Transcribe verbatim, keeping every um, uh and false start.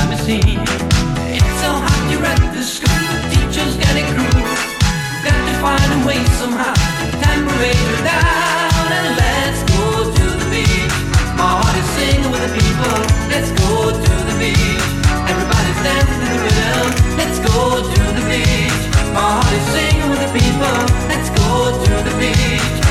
machine. It's so hot you're at the school, the teachers get it cruel. Got to find a way somehow, temperature down, and let's go to the beach. My heart is singing with the people, let's go to the beach. Everybody's dancing to the rhythm, let's go to the beach. My heart is singing with the people, let's go to the beach.